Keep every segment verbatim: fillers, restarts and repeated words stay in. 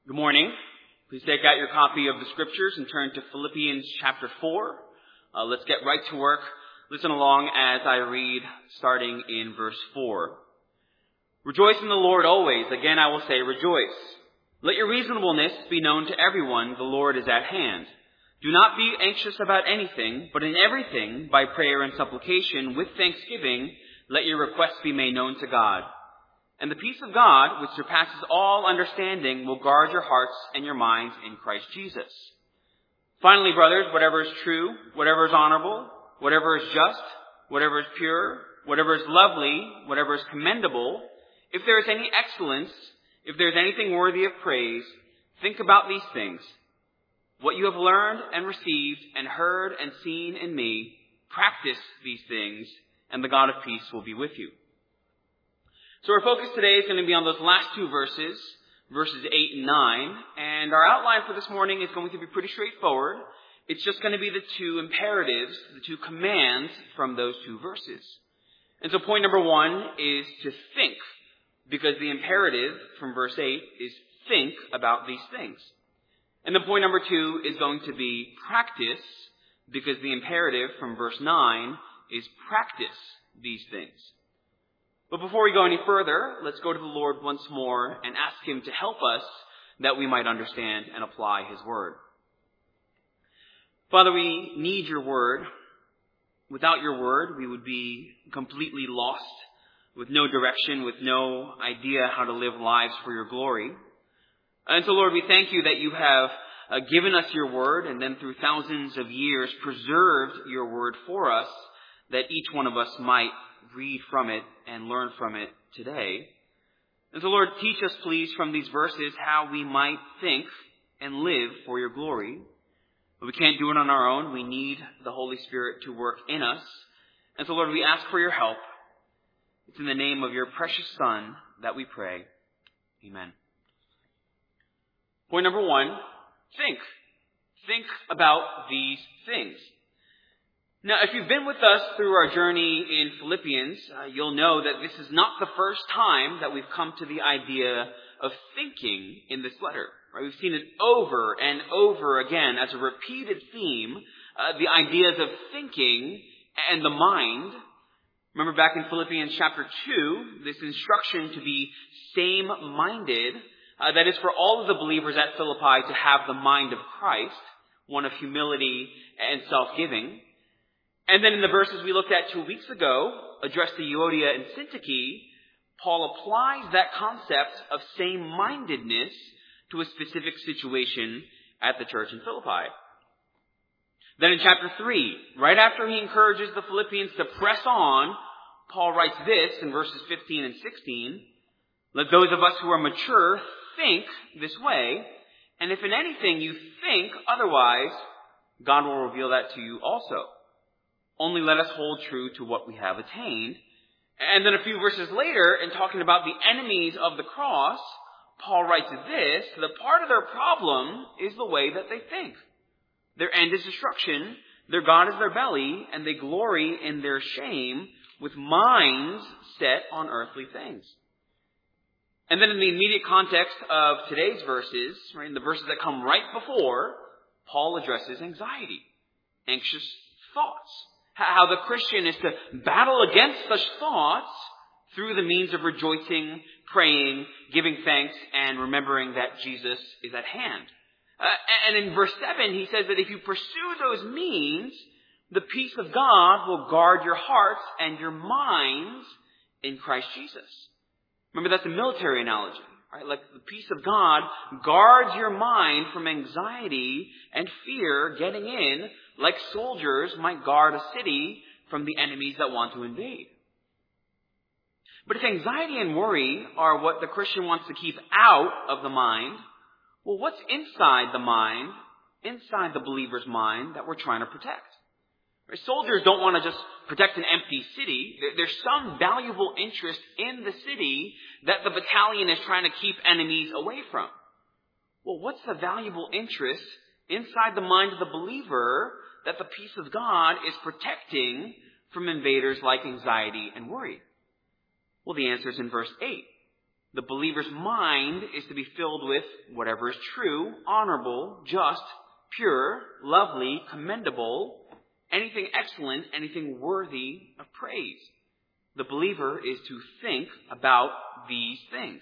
Good morning. Please take out your copy of the scriptures and turn to Philippians chapter four. Uh, let's get right to work. Listen along as I read, starting in verse four. Rejoice in the Lord always. Again, I will say rejoice. Let your reasonableness be known to everyone. The Lord is at hand. Do not be anxious about anything, but in everything, by prayer and supplication, with thanksgiving, let your requests be made known to God. And the peace of God, which surpasses all understanding, will guard your hearts and your minds in Christ Jesus. Finally, brothers, whatever is true, whatever is honorable, whatever is just, whatever is pure, whatever is lovely, whatever is commendable, if there is any excellence, if there is anything worthy of praise, think about these things. What you have learned and received and heard and seen in me, practice these things, and the God of peace will be with you. So our focus today is going to be on those last two verses, verses eight and nine. And our outline for this morning is going to be pretty straightforward. It's just going to be the two imperatives, the two commands from those two verses. And so point number one is to think, because the imperative from verse eight is think about these things. And then point number two is going to be practice, because the imperative from verse nine is practice these things. But before we go any further, let's go to the Lord once more and ask Him to help us that we might understand and apply His Word. Father, we need Your Word. Without Your Word, we would be completely lost, with no direction, with no idea how to live lives for Your glory. And so, Lord, we thank You that You have uh, given us Your Word, and then through thousands of years preserved Your Word for us, that each one of us might read from it and learn from it today. And so, Lord, teach us, please, from these verses how we might think and live for Your glory. But we can't do it on our own. We need the Holy Spirit to work in us. And so, Lord, we ask for Your help. It's in the name of Your precious Son that we pray. Amen. Point number one, think. Think about these things. Now, if you've been with us through our journey in Philippians, uh, you'll know that this is not the first time that we've come to the idea of thinking in this letter. Right? We've seen it over and over again as a repeated theme, uh, the ideas of thinking and the mind. Remember back in Philippians chapter two, this instruction to be same-minded, uh, that is for all of the believers at Philippi to have the mind of Christ, one of humility and self-giving. And then in the verses we looked at two weeks ago, addressed to Euodia and Syntyche, Paul applies that concept of same-mindedness to a specific situation at the church in Philippi. Then in chapter three, right after he encourages the Philippians to press on, Paul writes this in verses fifteen and sixteen, "Let those of us who are mature think this way, and if in anything you think otherwise, God will reveal that to you also. Only let us hold true to what we have attained." And then a few verses later, in talking about the enemies of the cross, Paul writes this, "The part of their problem is the way that they think. Their end is destruction, their God is their belly, and they glory in their shame with minds set on earthly things." And then in the immediate context of today's verses, right, in the verses that come right before, Paul addresses anxiety, anxious thoughts. How the Christian is to battle against such thoughts through the means of rejoicing, praying, giving thanks, and remembering that Jesus is at hand. Uh, and in verse seven, he says that if you pursue those means, the peace of God will guard your hearts and your minds in Christ Jesus. Remember, that's a military analogy, right? Like the peace of God guards your mind from anxiety and fear getting in, like soldiers might guard a city from the enemies that want to invade. But if anxiety and worry are what the Christian wants to keep out of the mind, well, what's inside the mind, inside the believer's mind, that we're trying to protect? Right? Soldiers don't want to just protect an empty city. There's some valuable interest in the city that the battalion is trying to keep enemies away from. Well, what's the valuable interest inside the mind of the believer that the peace of God is protecting from invaders like anxiety and worry? Well, the answer is in verse eight. The believer's mind is to be filled with whatever is true, honorable, just, pure, lovely, commendable, anything excellent, anything worthy of praise. The believer is to think about these things.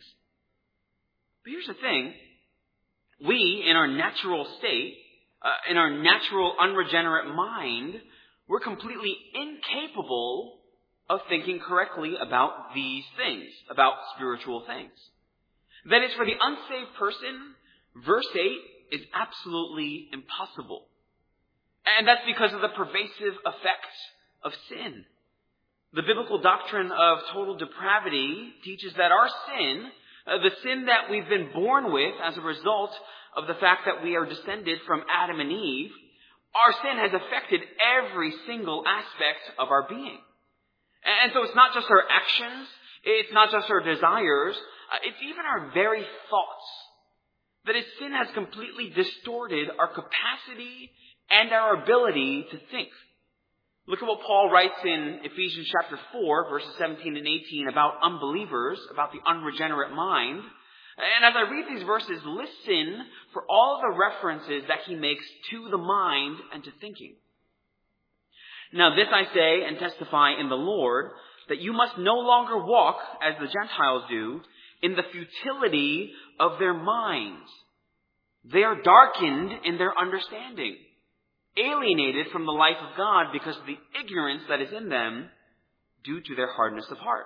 But here's the thing. We, in our natural state, uh, in our natural unregenerate mind, we're completely incapable of thinking correctly about these things, about spiritual things. That is, for the unsaved person, verse eight is absolutely impossible. And that's because of the pervasive effects of sin. The biblical doctrine of total depravity teaches that our sin, uh, the sin that we've been born with as a result of the fact that we are descended from Adam and Eve, our sin has affected every single aspect of our being. And so it's not just our actions, it's not just our desires, uh, it's even our very thoughts. That is, sin has completely distorted our capacity and our ability to think. Look at what Paul writes in Ephesians chapter four, verses seventeen and eighteen about unbelievers, about the unregenerate mind. And as I read these verses, listen for all the references that he makes to the mind and to thinking. Now this I say and testify in the Lord, that you must no longer walk as the Gentiles do, in the futility of their minds. They are darkened in their understanding, alienated from the life of God because of the ignorance that is in them due to their hardness of heart.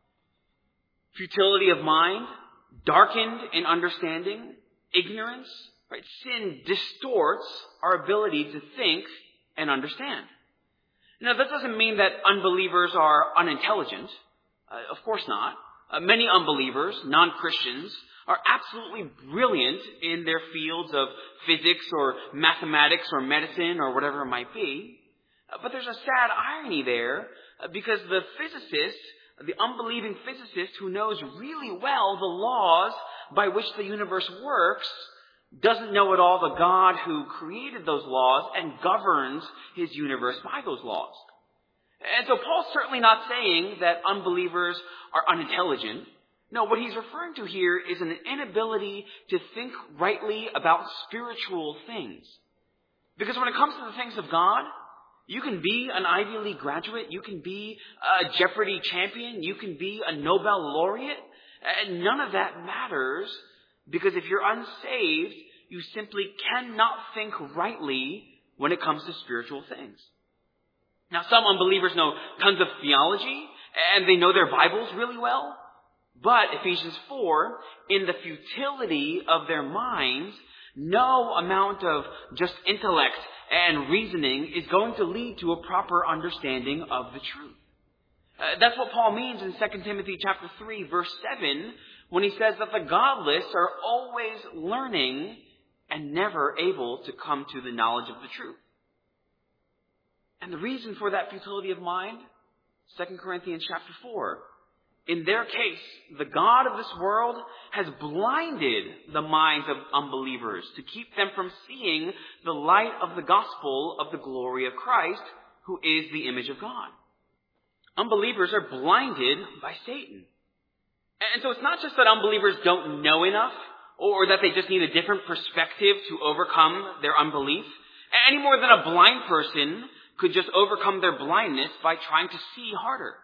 Futility of mind, darkened in understanding, ignorance, right? Sin distorts our ability to think and understand. Now, that doesn't mean that unbelievers are unintelligent. Uh, of course not. Uh, many unbelievers, non-Christians, are absolutely brilliant in their fields of physics or mathematics or medicine or whatever it might be. Uh, but there's a sad irony there uh, because the physicist, the unbelieving physicist who knows really well the laws by which the universe works, doesn't know at all the God who created those laws and governs his universe by those laws. And so Paul's certainly not saying that unbelievers are unintelligent. No, what he's referring to here is an inability to think rightly about spiritual things. Because when it comes to the things of God, you can be an Ivy League graduate, you can be a Jeopardy champion, you can be a Nobel laureate, and none of that matters. Because if you're unsaved, you simply cannot think rightly when it comes to spiritual things. Now, some unbelievers know tons of theology, and they know their Bibles really well. But Ephesians four, in the futility of their minds, no amount of just intellect and reasoning is going to lead to a proper understanding of the truth. Uh, that's what Paul means in Second Timothy chapter three, verse seven, when he says that the godless are always learning and never able to come to the knowledge of the truth. And the reason for that futility of mind, Second Corinthians chapter four, in their case, the God of this world has blinded the minds of unbelievers to keep them from seeing the light of the gospel of the glory of Christ, who is the image of God. Unbelievers are blinded by Satan. And so it's not just that unbelievers don't know enough, or that they just need a different perspective to overcome their unbelief, any more than a blind person could just overcome their blindness by trying to see harder.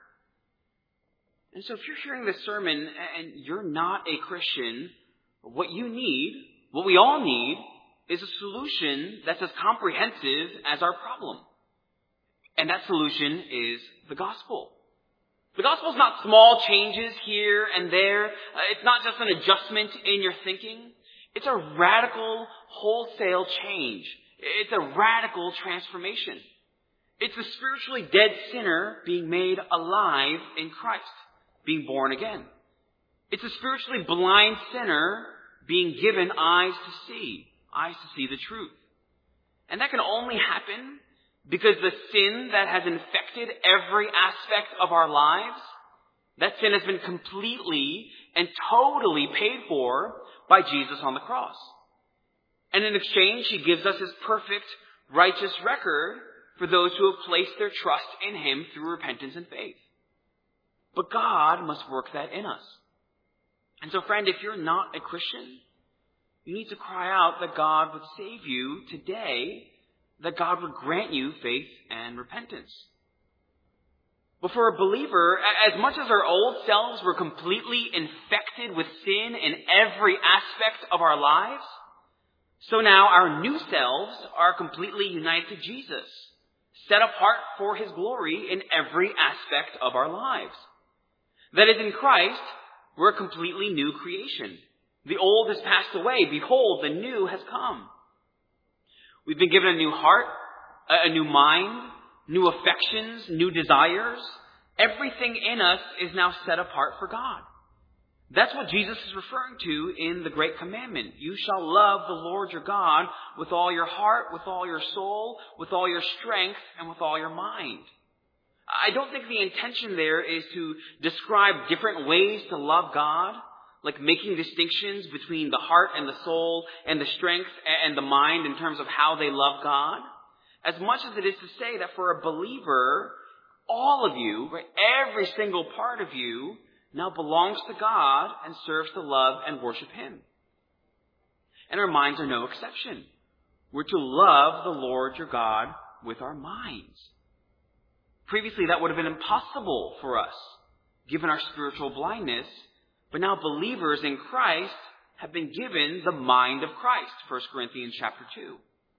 And so if you're hearing this sermon and you're not a Christian, what you need, what we all need, is a solution that's as comprehensive as our problem. And that solution is the gospel. The gospel is not small changes here and there. Uh, it's not just an adjustment in your thinking. It's a radical, wholesale change. It's a radical transformation. It's the spiritually dead sinner being made alive in Christ, being born again. It's a spiritually blind sinner being given eyes to see, eyes to see the truth. And that can only happen because the sin that has infected every aspect of our lives, that sin has been completely and totally paid for by Jesus on the cross. And in exchange, he gives us his perfect, righteous record for those who have placed their trust in him through repentance and faith. But God must work that in us. And so, friend, if you're not a Christian, you need to cry out that God would save you today, that God would grant you faith and repentance. But for a believer, as much as our old selves were completely infected with sin in every aspect of our lives, so now our new selves are completely united to Jesus, set apart for His glory in every aspect of our lives. That is, in Christ, we're a completely new creation. The old has passed away. Behold, the new has come. We've been given a new heart, a new mind, new affections, new desires. Everything in us is now set apart for God. That's what Jesus is referring to in the Great Commandment. You shall love the Lord your God with all your heart, with all your soul, with all your strength, and with all your mind. I don't think the intention there is to describe different ways to love God, like making distinctions between the heart and the soul and the strength and the mind in terms of how they love God, as much as it is to say that for a believer, all of you, right, every single part of you, now belongs to God and serves to love and worship Him. And our minds are no exception. We're to love the Lord your God with our minds. Previously, that would have been impossible for us, given our spiritual blindness. But now believers in Christ have been given the mind of Christ, First Corinthians chapter two.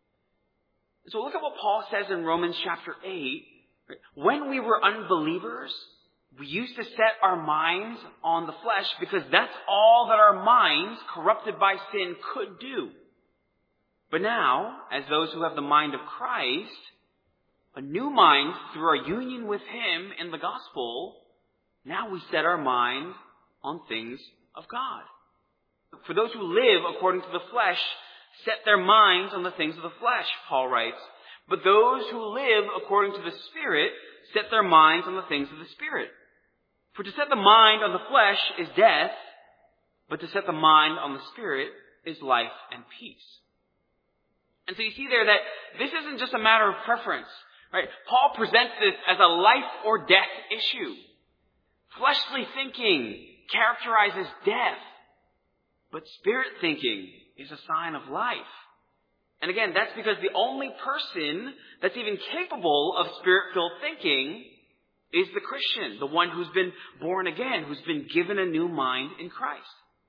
So look at what Paul says in Romans chapter eight. When we were unbelievers, we used to set our minds on the flesh because that's all that our minds, corrupted by sin, could do. But now, as those who have the mind of Christ, a new mind through our union with Him in the gospel, now we set our mind on things of God. For those who live according to the flesh set their minds on the things of the flesh, Paul writes. But those who live according to the Spirit set their minds on the things of the Spirit. For to set the mind on the flesh is death, but to set the mind on the Spirit is life and peace. And so you see there that this isn't just a matter of preference, right? Paul presents this as a life or death issue. Fleshly thinking characterizes death, but spirit thinking is a sign of life. And again, that's because the only person that's even capable of spirit-filled thinking is the Christian, the one who's been born again, who's been given a new mind in Christ.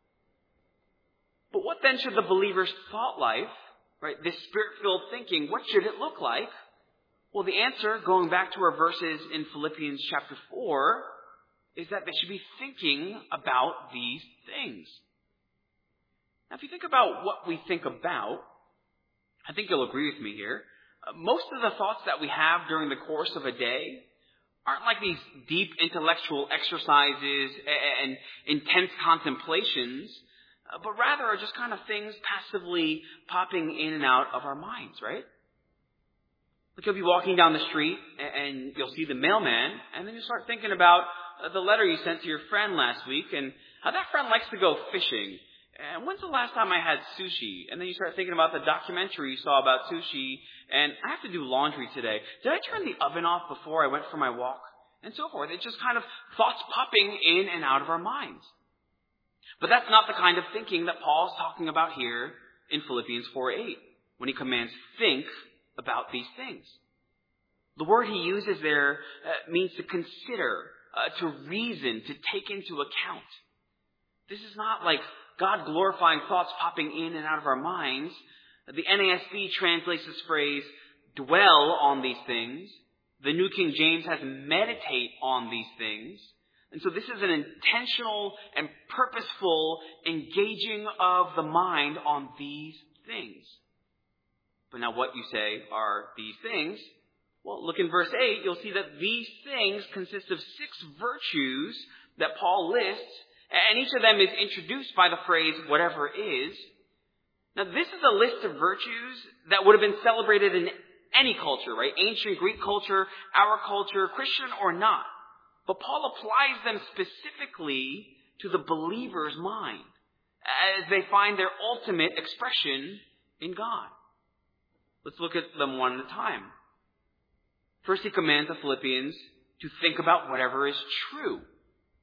But what then should the believer's thought life, right, this spirit-filled thinking, what should it look like? Well, the answer, going back to our verses in Philippians chapter four, is that they should be thinking about these things. Now, if you think about what we think about, I think you'll agree with me here. Uh, most of the thoughts that we have during the course of a day aren't like these deep intellectual exercises and intense contemplations, uh, but rather are just kind of things passively popping in and out of our minds, right? Like you'll be walking down the street and you'll see the mailman, and then you start thinking about the letter you sent to your friend last week and how that friend likes to go fishing. And when's the last time I had sushi? And then you start thinking about the documentary you saw about sushi. And I have to do laundry today. Did I turn the oven off before I went for my walk? And so forth. It's just kind of thoughts popping in and out of our minds. But that's not the kind of thinking that Paul's talking about here in Philippians four eight, when he commands, think about these things. The word he uses there uh, means to consider, uh, to reason, to take into account. This is not like God glorifying thoughts popping in and out of our minds. The N A S B translates this phrase, dwell on these things. The New King James has meditate on these things. And so this is an intentional and purposeful engaging of the mind on these things. But now what you say are these things? Well, look in verse eight. You'll see that these things consist of six virtues that Paul lists. And each of them is introduced by the phrase, whatever is. Now, this is a list of virtues that would have been celebrated in any culture, right? Ancient Greek culture, our culture, Christian or not. But Paul applies them specifically to the believer's mind as they find their ultimate expression in God. Let's look at them one at a time. First, he commands the Philippians to think about whatever is true.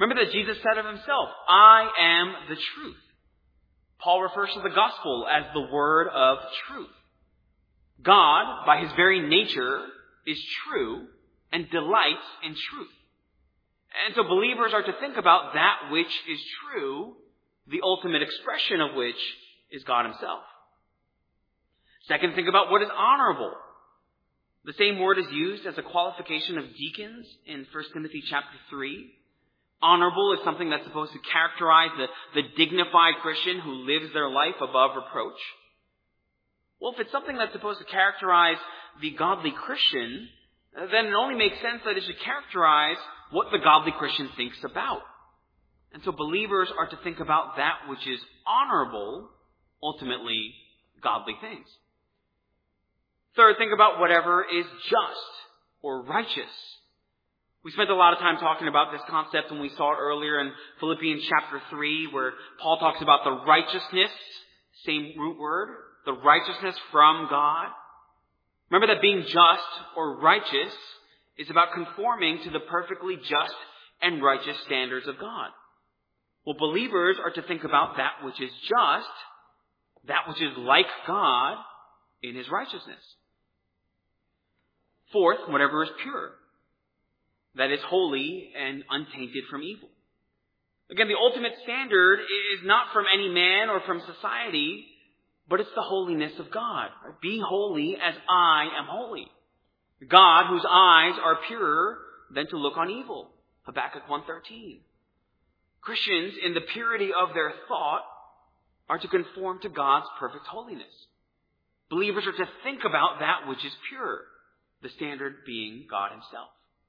Remember that Jesus said of himself, I am the truth. Paul refers to the gospel as the word of truth. God, by his very nature, is true and delights in truth. And so believers are to think about that which is true, the ultimate expression of which is God himself. Second, think about what is honorable. The same word is used as a qualification of deacons in First Timothy chapter three. Honorable is something that's supposed to characterize the, the dignified Christian who lives their life above reproach. Well, if it's something that's supposed to characterize the godly Christian, then it only makes sense that it should characterize what the godly Christian thinks about. And so believers are to think about that which is honorable, ultimately godly things. Third, think about whatever is just or righteous. We spent a lot of time talking about this concept when we saw it earlier in Philippians chapter three, where Paul talks about the righteousness, same root word, the righteousness from God. Remember that being just or righteous is about conforming to the perfectly just and righteous standards of God. Well, believers are to think about that which is just, that which is like God in his righteousness. Fourth, whatever is pure, that is holy and untainted from evil. Again, the ultimate standard is not from any man or from society, but it's the holiness of God. Be holy as I am holy. God, whose eyes are purer than to look on evil. Habakkuk one thirteen. Christians, in the purity of their thought, are to conform to God's perfect holiness. Believers are to think about that which is pure, the standard being God himself.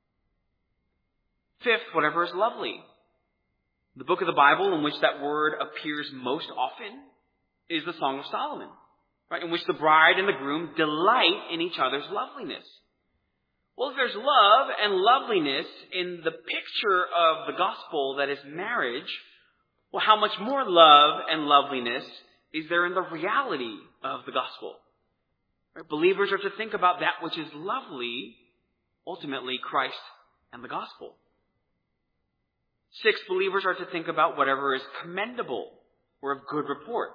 Fifth, whatever is lovely. The book of the Bible in which that word appears most often is the Song of Solomon, right, in which the bride and the groom delight in each other's loveliness. Well, if there's love and loveliness in the picture of the gospel that is marriage, well, how much more love and loveliness is there in the reality of the gospel? Right? Believers are to think about that which is lovely, ultimately Christ and the gospel. Six, believers are to think about whatever is commendable or of good report.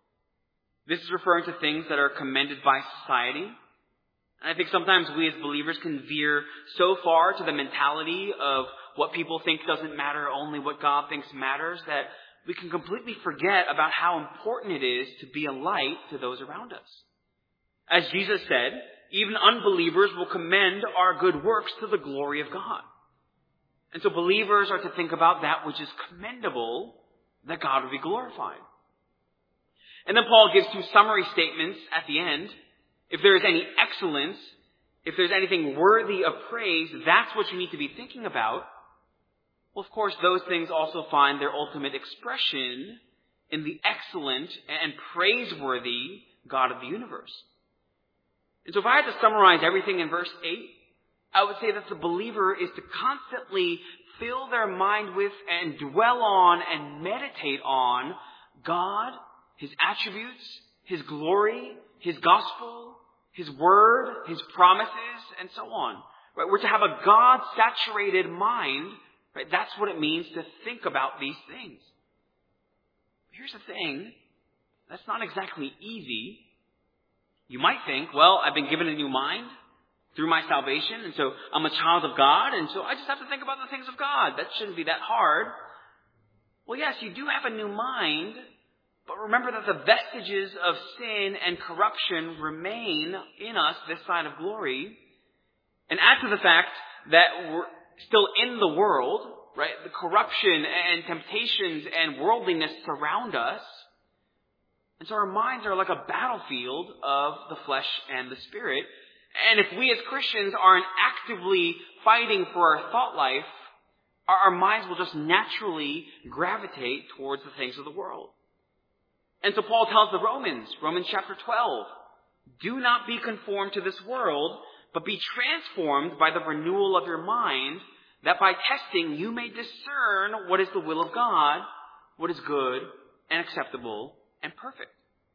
This is referring to things that are commended by society. And I think sometimes we as believers can veer so far to the mentality of what people think doesn't matter, only what God thinks matters, that we can completely forget about how important it is to be a light to those around us. As Jesus said, even unbelievers will commend our good works to the glory of God. And so believers are to think about that which is commendable, that God will be glorified. And then Paul gives two summary statements at the end. If there is any excellence, if there's anything worthy of praise, that's what you need to be thinking about. Well, of course, those things also find their ultimate expression in the excellent and praiseworthy God of the universe. And so if I had to summarize everything in verse eight, I would say that the believer is to constantly fill their mind with and dwell on and meditate on God, his attributes, his glory, his gospel, his word, his promises, and so on. Right? We're to have a God-saturated mind. Right? That's what it means to think about these things. Here's the thing. That's not exactly easy. You might think, well, I've been given a new mind through my salvation, and so I'm a child of God, and so I just have to think about the things of God. That shouldn't be that hard. Well, yes, you do have a new mind, but remember that the vestiges of sin and corruption remain in us this side of glory. And add to the fact that we're still in the world, right? The corruption and temptations and worldliness surround us. And so our minds are like a battlefield of the flesh and the spirit. And if we as Christians aren't actively fighting for our thought life, our, our minds will just naturally gravitate towards the things of the world. And so Paul tells the Romans, Romans chapter twelve, do not be conformed to this world, but be transformed by the renewal of your mind, that by testing you may discern what is the will of God, what is good and acceptable and perfect.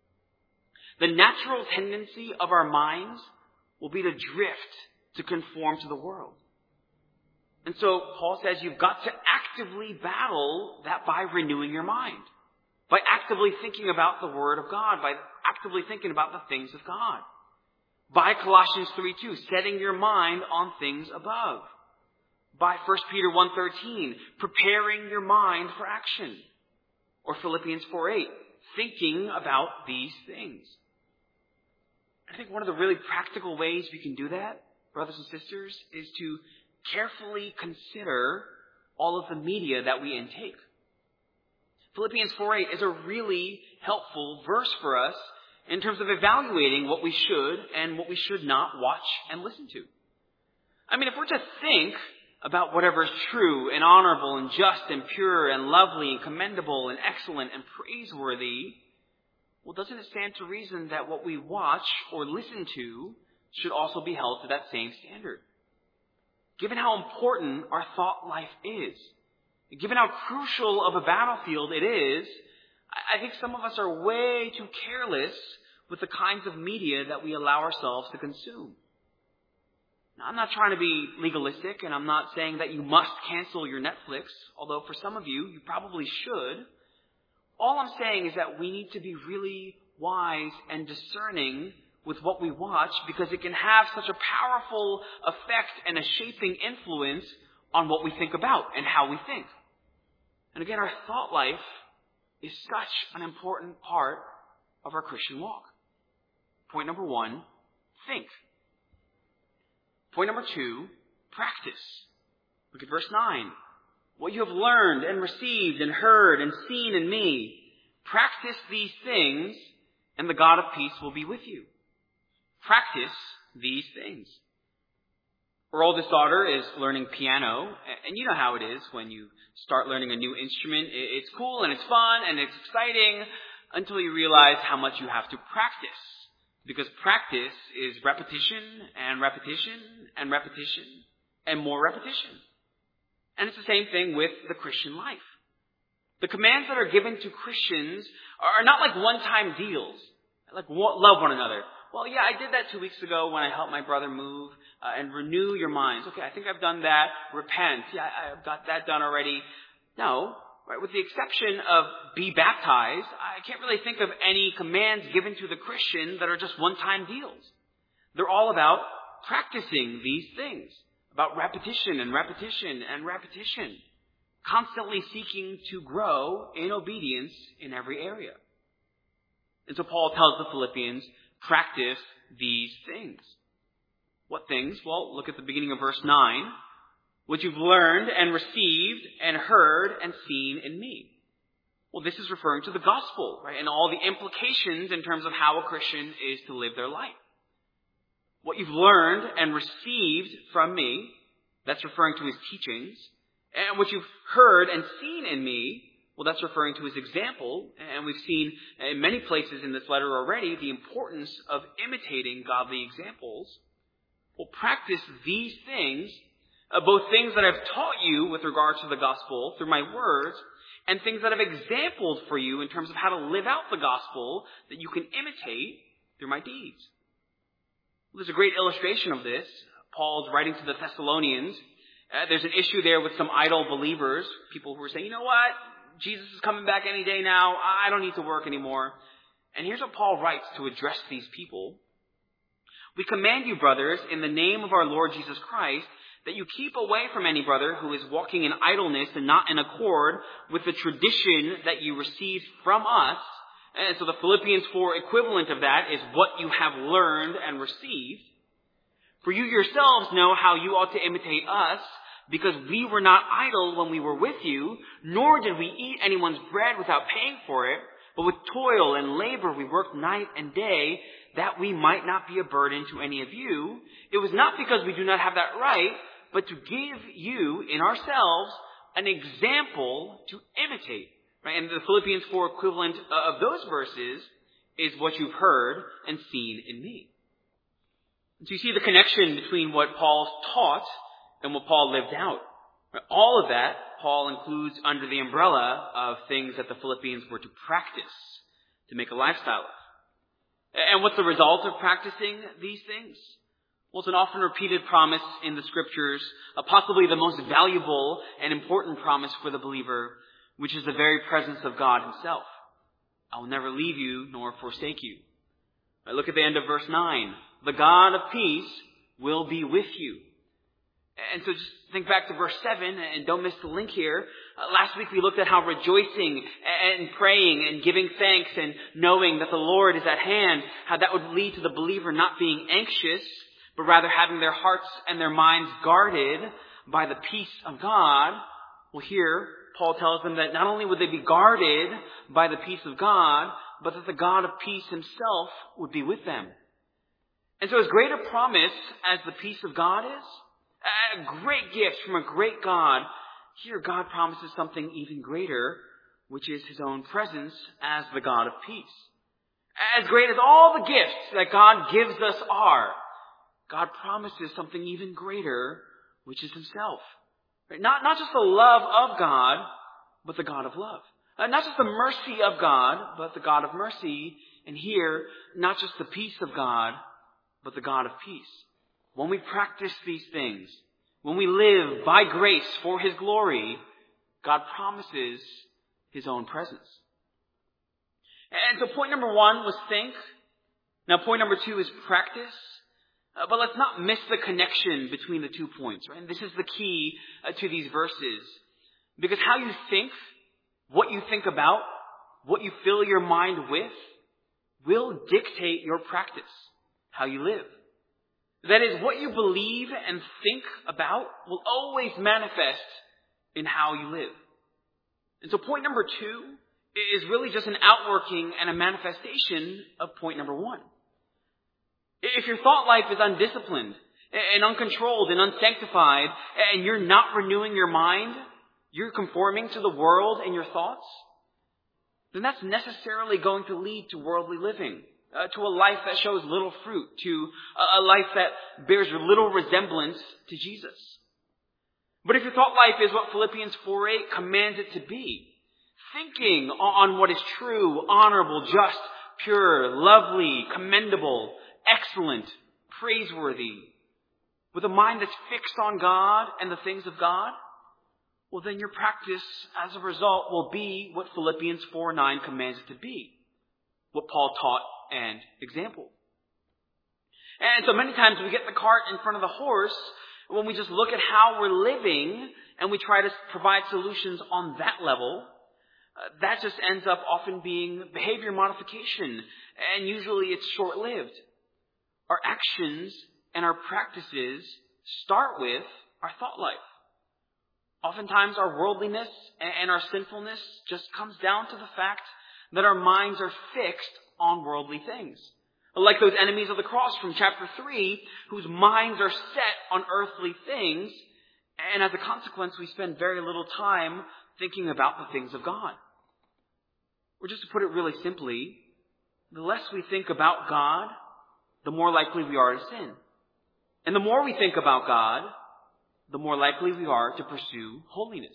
The natural tendency of our minds will be to drift, to conform to the world. And so Paul says you've got to actively battle that by renewing your mind, by actively thinking about the Word of God, by actively thinking about the things of God. By Colossians three two, setting your mind on things above. By First Peter one thirteen, preparing your mind for action. Or Philippians four eight, thinking about these things. I think one of the really practical ways we can do that, brothers and sisters, is to carefully consider all of the media that we intake. Philippians four eight is a really helpful verse for us in terms of evaluating what we should and what we should not watch and listen to. I mean, if we're to think about whatever is true and honorable and just and pure and lovely and commendable and excellent and praiseworthy, well, doesn't it stand to reason that what we watch or listen to should also be held to that same standard? Given how important our thought life is, given how crucial of a battlefield it is, I think some of us are way too careless with the kinds of media that we allow ourselves to consume. Now, I'm not trying to be legalistic, and I'm not saying that you must cancel your Netflix, although for some of you, you probably should. All I'm saying is that we need to be really wise and discerning with what we watch, because it can have such a powerful effect and a shaping influence on what we think about and how we think. And again, our thought life is such an important part of our Christian walk. Point number one, think. Point number two, practice. Look at verse nine. What you have learned and received and heard and seen in me, practice these things, and the God of peace will be with you. Practice these things. Our oldest daughter is learning piano, and you know how it is when you start learning a new instrument. It's cool and it's fun and it's exciting until you realize how much you have to practice. Because practice is repetition and repetition and repetition and more repetition. And it's the same thing with the Christian life. The commands that are given to Christians are not like one-time deals, like love one another. Well, yeah, I did that two weeks ago when I helped my brother move, uh, and renew your minds. Okay, I think I've done that. Repent. Yeah, I've got that done already. No, right? With the exception of be baptized, I can't really think of any commands given to the Christian that are just one-time deals. They're all about practicing these things, about repetition and repetition and repetition, constantly seeking to grow in obedience in every area. And so Paul tells the Philippians, practice these things. What things? Well, look at the beginning of verse nine. What you've learned and received and heard and seen in me. Well, this is referring to the gospel, right? And all the implications in terms of how a Christian is to live their life. What you've learned and received from me, that's referring to his teachings. And what you've heard and seen in me, well, that's referring to his example. And we've seen in many places in this letter already the importance of imitating godly examples. Well, practice these things, uh, both things that I've taught you with regard to the gospel through my words, and things that I've exampled for you in terms of how to live out the gospel that you can imitate through my deeds. Well, there's a great illustration of this. Paul's writing to the Thessalonians. Uh, there's an issue there with some idle believers, people who are saying, you know what? Jesus is coming back any day now. I don't need to work anymore. And here's what Paul writes to address these people. We command you, brothers, in the name of our Lord Jesus Christ, that you keep away from any brother who is walking in idleness and not in accord with the tradition that you received from us. And so the Philippians four equivalent of that is what you have learned and received. For you yourselves know how you ought to imitate us, because we were not idle when we were with you, nor did we eat anyone's bread without paying for it, but with toil and labor we worked night and day, that we might not be a burden to any of you. It was not because we do not have that right, but to give you in ourselves an example to imitate. Right? And the Philippians four equivalent of those verses is what you've heard and seen in me. So you see the connection between what Paul taught and what Paul lived out. All of that, Paul includes under the umbrella of things that the Philippians were to practice, to make a lifestyle of. And what's the result of practicing these things? Well, it's an often repeated promise in the Scriptures, uh, possibly the most valuable and important promise for the believer, which is the very presence of God himself. I will never leave you nor forsake you. Right, look at the end of verse nine. The God of peace will be with you. And so just think back to verse seven and don't miss the link here. Uh, last week we looked at how rejoicing and praying and giving thanks and knowing that the Lord is at hand, how that would lead to the believer not being anxious, but rather having their hearts and their minds guarded by the peace of God. Well, here Paul tells them that not only would they be guarded by the peace of God, but that the God of peace himself would be with them. And so as great a promise as the peace of God is, a great gift from a great God, here God promises something even greater, which is his own presence as the God of peace. As great as all the gifts that God gives us are, God promises something even greater, which is himself. Not, not just the love of God, but the God of love. Uh, not just the mercy of God, but the God of mercy. And here, not just the peace of God, but the God of peace. When we practice these things, when we live by grace for his glory, God promises his own presence. And so point number one was think. Now point number two is practice. Uh, but let's not miss the connection between the two points, right? And this is the key uh, to these verses. Because how you think, what you think about, what you fill your mind with, will dictate your practice, how you live. That is, what you believe and think about will always manifest in how you live. And so point number two is really just an outworking and a manifestation of point number one. If your thought life is undisciplined and uncontrolled and unsanctified, and you're not renewing your mind, you're conforming to the world and your thoughts, then that's necessarily going to lead to worldly living, uh, to a life that shows little fruit, to a life that bears little resemblance to Jesus. But if your thought life is what Philippians four eight commands it to be, thinking on what is true, honorable, just, pure, lovely, commendable, excellent, praiseworthy, with a mind that's fixed on God and the things of God, well then your practice as a result will be what Philippians four nine commands it to be, what Paul taught and exampled. And so many times we get the cart in front of the horse when we just look at how we're living and we try to provide solutions on that level. Uh, that just ends up often being behavior modification, and usually it's short-lived. Our actions and our practices start with our thought life. Oftentimes our worldliness and our sinfulness just comes down to the fact that our minds are fixed on worldly things. Like those enemies of the cross from chapter three, whose minds are set on earthly things, and as a consequence we spend very little time thinking about the things of God. Or just to put it really simply, the less we think about God, the more likely we are to sin. And the more we think about God, the more likely we are to pursue holiness.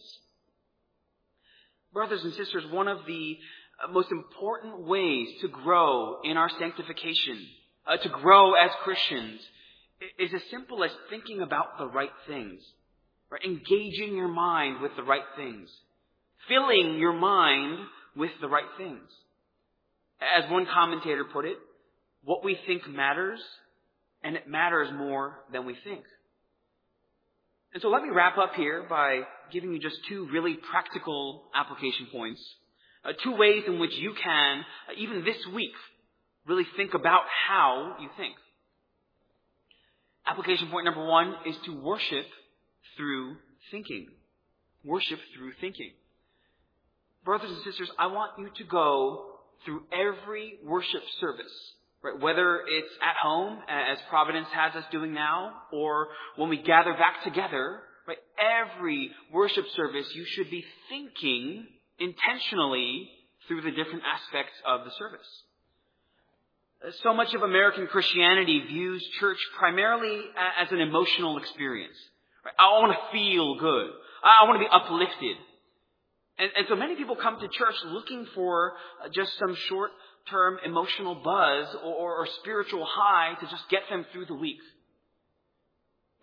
Brothers and sisters, one of the most important ways to grow in our sanctification, uh, to grow as Christians, is as simple as thinking about the right things, right? Engaging your mind with the right things, filling your mind with the right things. As one commentator put it, what we think matters, and it matters more than we think. And so let me wrap up here by giving you just two really practical application points. Uh, two ways in which you can, uh, even this week, really think about how you think. Application point number one is to worship through thinking. Worship through thinking. Brothers and sisters, I want you to go through every worship service, right? Whether it's at home, as Providence has us doing now, or when we gather back together, right? Every worship service, you should be thinking intentionally through the different aspects of the service. So much of American Christianity views church primarily as an emotional experience. Right? I want to feel good. I want to be uplifted. And, and so many people come to church looking for just some short-term emotional buzz or, or, or spiritual high to just get them through the week.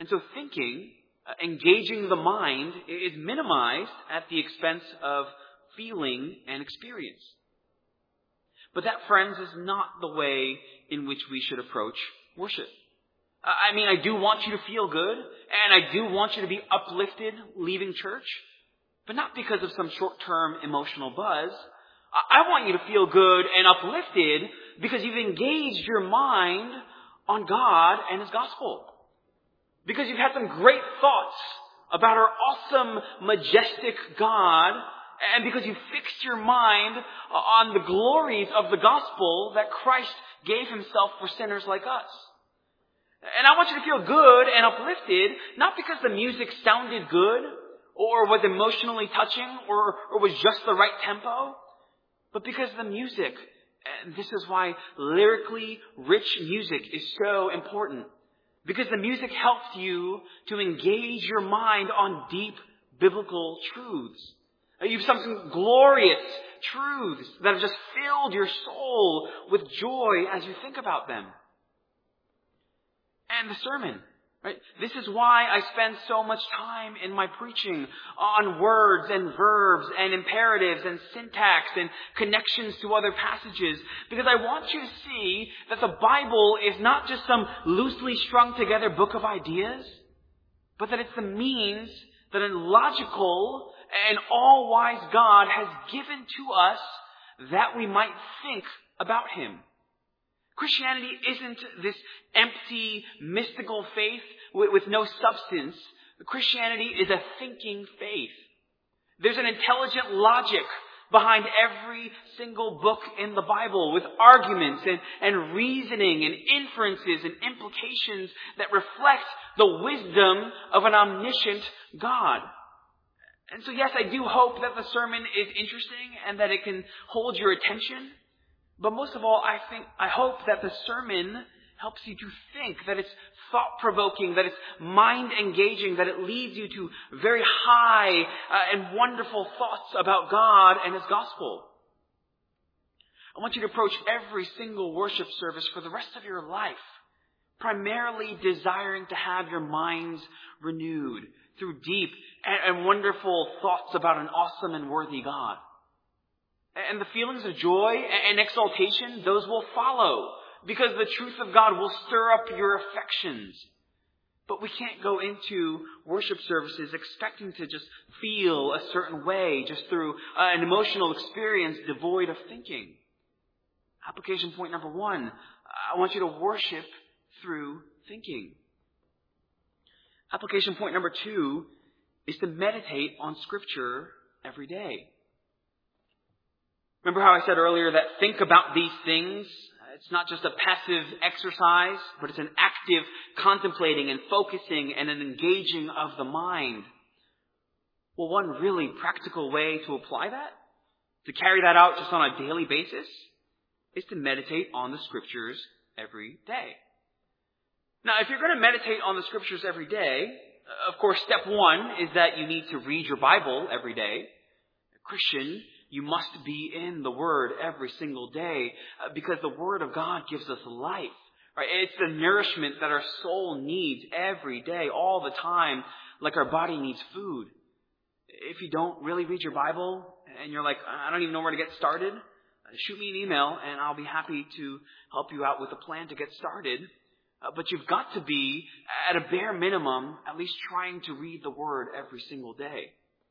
And so thinking, uh, engaging the mind, is minimized at the expense of feeling and experience. But that, friends, is not the way in which we should approach worship. I mean, I do want you to feel good, and I do want you to be uplifted leaving church, but not because of some short-term emotional buzz. I want you to feel good and uplifted because you've engaged your mind on God and His gospel. Because you've had some great thoughts about our awesome, majestic God, and because you've fixed your mind on the glories of the gospel that Christ gave Himself for sinners like us. And I want you to feel good and uplifted, not because the music sounded good, or was emotionally touching, or, or was just the right tempo, but because the music, and this is why lyrically rich music is so important, because the music helps you to engage your mind on deep biblical truths. You have some glorious truths that have just filled your soul with joy as you think about them. And the sermon, right? This is why I spend so much time in my preaching on words and verbs and imperatives and syntax and connections to other passages. Because I want you to see that the Bible is not just some loosely strung together book of ideas, but that it's the means that a logical and all-wise God has given to us that we might think about Him. Christianity isn't this empty, mystical faith with, with no substance. Christianity is a thinking faith. There's an intelligent logic behind every single book in the Bible with arguments and, and reasoning and inferences and implications that reflect the wisdom of an omniscient God. And so yes, I do hope that the sermon is interesting and that it can hold your attention. But most of all, I think, I hope that the sermon helps you to think, that it's thought-provoking, that it's mind-engaging, that it leads you to very high uh, and wonderful thoughts about God and His gospel. I want you to approach every single worship service for the rest of your life, primarily desiring to have your minds renewed through deep and, and wonderful thoughts about an awesome and worthy God. And the feelings of joy and exaltation, those will follow, because the truth of God will stir up your affections. But we can't go into worship services expecting to just feel a certain way just through an emotional experience devoid of thinking. Application point number one, I want you to worship through thinking. Application point number two is to meditate on Scripture every day. Remember how I said earlier that think about these things? It's not just a passive exercise, but it's an active contemplating and focusing and an engaging of the mind. Well, one really practical way to apply that, to carry that out just on a daily basis, is to meditate on the Scriptures every day. Now, if you're going to meditate on the Scriptures every day, of course, step one is that you need to read your Bible every day. A Christian, you must be in the Word every single day uh, because the Word of God gives us life. Right? It's the nourishment that our soul needs every day, all the time, like our body needs food. If you don't really read your Bible and you're like, I don't even know where to get started, shoot me an email and I'll be happy to help you out with a plan to get started. Uh, but you've got to be, at a bare minimum, at least trying to read the Word every single day.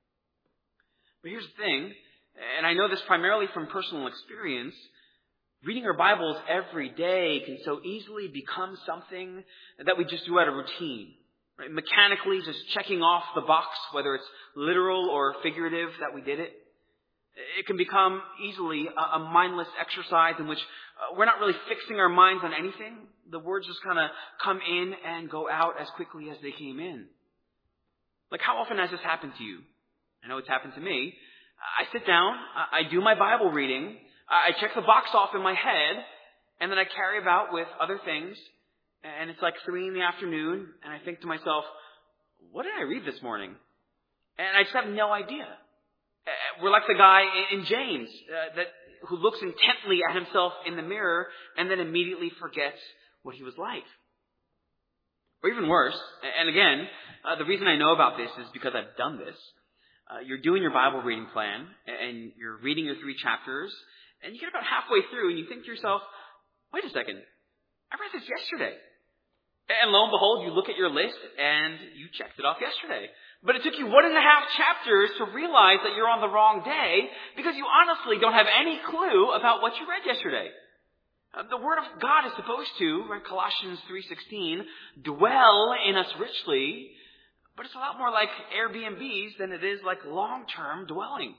But here's the thing, and I know this primarily from personal experience, reading our Bibles every day can so easily become something that we just do out of routine. Right? Mechanically just checking off the box, whether it's literal or figurative that we did it. It can become easily a, a mindless exercise in which uh, we're not really fixing our minds on anything. The words just kind of come in and go out as quickly as they came in. Like, how often has this happened to you? I know it's happened to me. I sit down, I do my Bible reading, I check the box off in my head, and then I carry about with other things, and it's like three in the afternoon, and I think to myself, what did I read this morning? And I just have no idea. We're like the guy in James uh, that who looks intently at himself in the mirror and then immediately forgets what he was like. Or even worse, and again, uh, the reason I know about this is because I've done this. Uh, you're doing your Bible reading plan, and you're reading your three chapters, and you get about halfway through, and you think to yourself, wait a second, I read this yesterday. And lo and behold, you look at your list, and you checked it off yesterday. But it took you one and a half chapters to realize that you're on the wrong day, because you honestly don't have any clue about what you read yesterday. Uh, the Word of God is supposed to, right, Colossians three sixteen, dwell in us richly, but it's a lot more like Airbnbs than it is like long-term dwelling.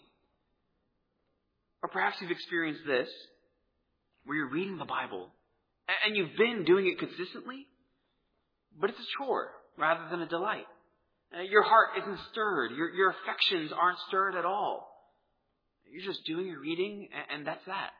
Or perhaps you've experienced this, where you're reading the Bible, and you've been doing it consistently, but it's a chore rather than a delight. Uh, your heart isn't stirred. Your, your affections aren't stirred at all. You're just doing your reading, and, and that's that.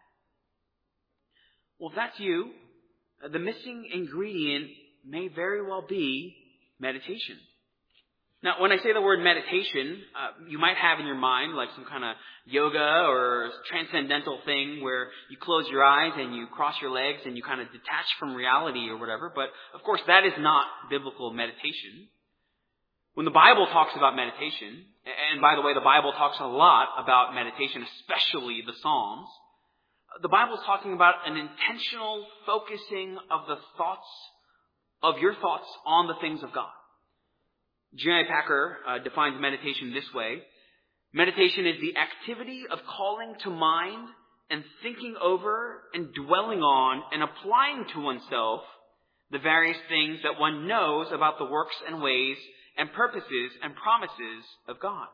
Well, if that's you, uh, the missing ingredient may very well be meditation. Now, when I say the word meditation, uh, you might have in your mind like some kind of yoga or transcendental thing where you close your eyes and you cross your legs and you kind of detach from reality or whatever. But, of course, that is not biblical meditation. When the Bible talks about meditation, and by the way, the Bible talks a lot about meditation, especially the Psalms, the Bible is talking about an intentional focusing of the thoughts, of your thoughts on the things of God. J I Packer uh, defines meditation this way. Meditation is the activity of calling to mind and thinking over and dwelling on and applying to oneself the various things that one knows about the works and ways and purposes and promises of God.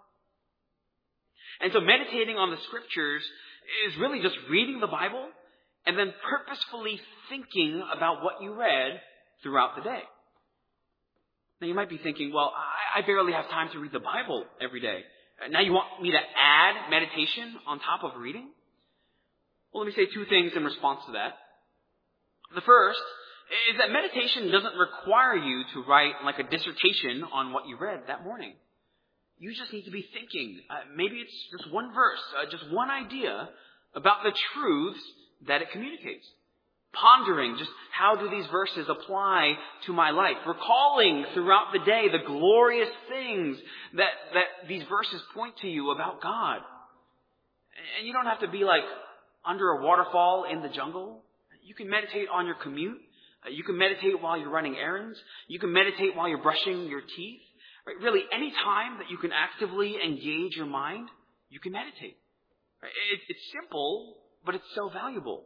And so meditating on the Scriptures is really just reading the Bible and then purposefully thinking about what you read throughout the day. Now you might be thinking, well, I barely have time to read the Bible every day. Now you want me to add meditation on top of reading? Well, let me say two things in response to that. The first is that meditation doesn't require you to write like a dissertation on what you read that morning. You just need to be thinking. Uh, maybe it's just one verse, uh, just one idea about the truths that it communicates. Pondering just how do these verses apply to my life. Recalling throughout the day the glorious things that, that these verses point to you about God. And you don't have to be like under a waterfall in the jungle. You can meditate on your commute. Uh, you can meditate while you're running errands. You can meditate while you're brushing your teeth. Right? Really, any time that you can actively engage your mind, you can meditate. Right? It, it's simple, but it's so valuable.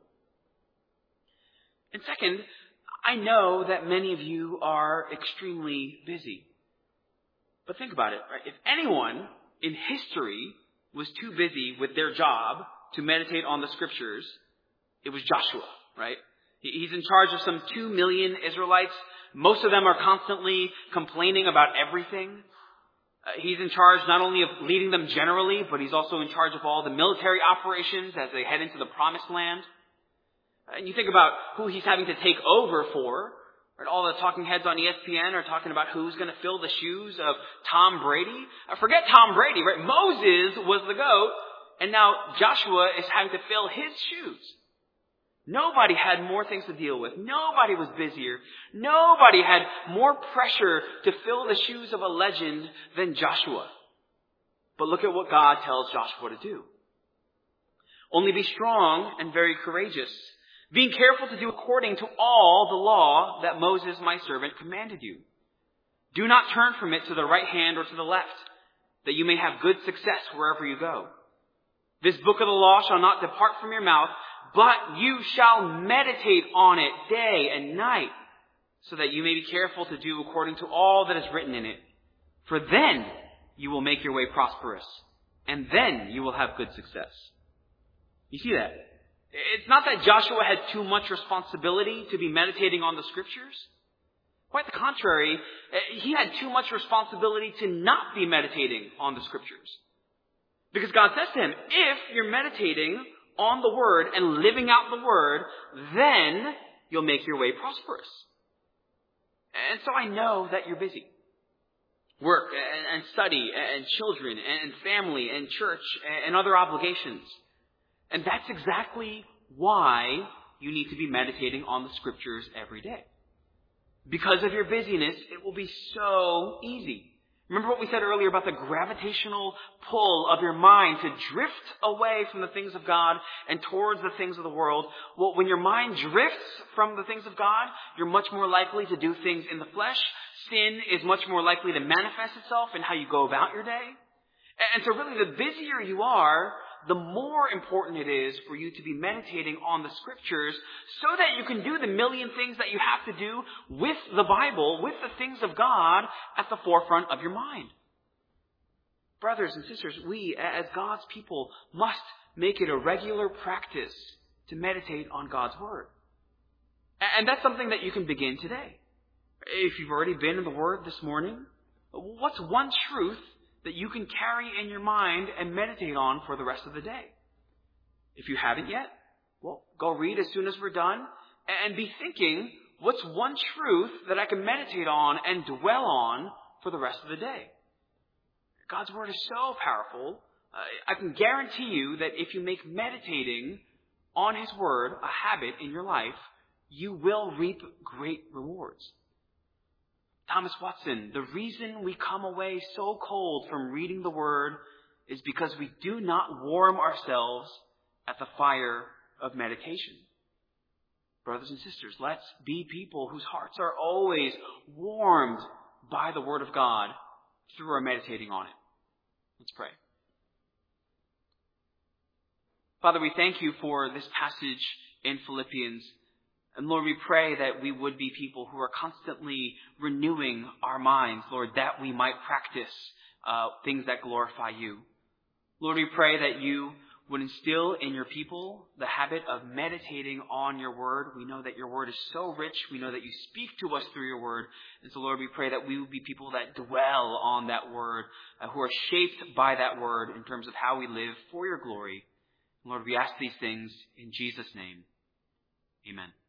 And second, I know that many of you are extremely busy. But think about it, right? If anyone in history was too busy with their job to meditate on the Scriptures, it was Joshua, right? He's in charge of some two million Israelites. Most of them are constantly complaining about everything. Uh, he's in charge not only of leading them generally, but he's also in charge of all the military operations as they head into the Promised Land. And you think about who he's having to take over for. Right? All the talking heads on E S P N are talking about who's going to fill the shoes of Tom Brady. Uh, forget Tom Brady, right? Moses was the GOAT, and now Joshua is having to fill his shoes. Nobody had more things to deal with. Nobody was busier. Nobody had more pressure to fill the shoes of a legend than Joshua. But look at what God tells Joshua to do. Only be strong and very courageous, being careful to do according to all the law that Moses, my servant, commanded you. Do not turn from it to the right hand or to the left, that you may have good success wherever you go. This book of the law shall not depart from your mouth, but you shall meditate on it day and night, so that you may be careful to do according to all that is written in it. For then you will make your way prosperous, and then you will have good success. You see that? It's not that Joshua had too much responsibility to be meditating on the Scriptures. Quite the contrary, he had too much responsibility to not be meditating on the Scriptures. Because God says to him, if you're meditating on the Word and living out the Word, then you'll make your way prosperous. And so I know that you're busy. Work and study and children and family and church and other obligations. And that's exactly why you need to be meditating on the Scriptures every day. Because of your busyness, it will be so easy. Remember what we said earlier about the gravitational pull of your mind to drift away from the things of God and towards the things of the world. Well, when your mind drifts from the things of God, you're much more likely to do things in the flesh. Sin is much more likely to manifest itself in how you go about your day. And so really, the busier you are, the more important it is for you to be meditating on the Scriptures so that you can do the million things that you have to do with the Bible, with the things of God at the forefront of your mind. Brothers and sisters, we as God's people must make it a regular practice to meditate on God's Word. And that's something that you can begin today. If you've already been in the Word this morning, what's one truth that you can carry in your mind and meditate on for the rest of the day? If you haven't yet, well, go read as soon as we're done and be thinking, what's one truth that I can meditate on and dwell on for the rest of the day? God's Word is so powerful. Uh, I can guarantee you that if you make meditating on His Word a habit in your life, you will reap great rewards. Thomas Watson, the reason we come away so cold from reading the Word is because we do not warm ourselves at the fire of meditation. Brothers and sisters, let's be people whose hearts are always warmed by the Word of God through our meditating on it. Let's pray. Father, we thank you for this passage in Philippians. And Lord, we pray that we would be people who are constantly renewing our minds, Lord, that we might practice uh, things that glorify you. Lord, we pray that you would instill in your people the habit of meditating on your word. We know that your word is so rich. We know that you speak to us through your word. And so, Lord, we pray that we would be people that dwell on that word, uh, who are shaped by that word in terms of how we live for your glory. Lord, we ask these things in Jesus' name. Amen.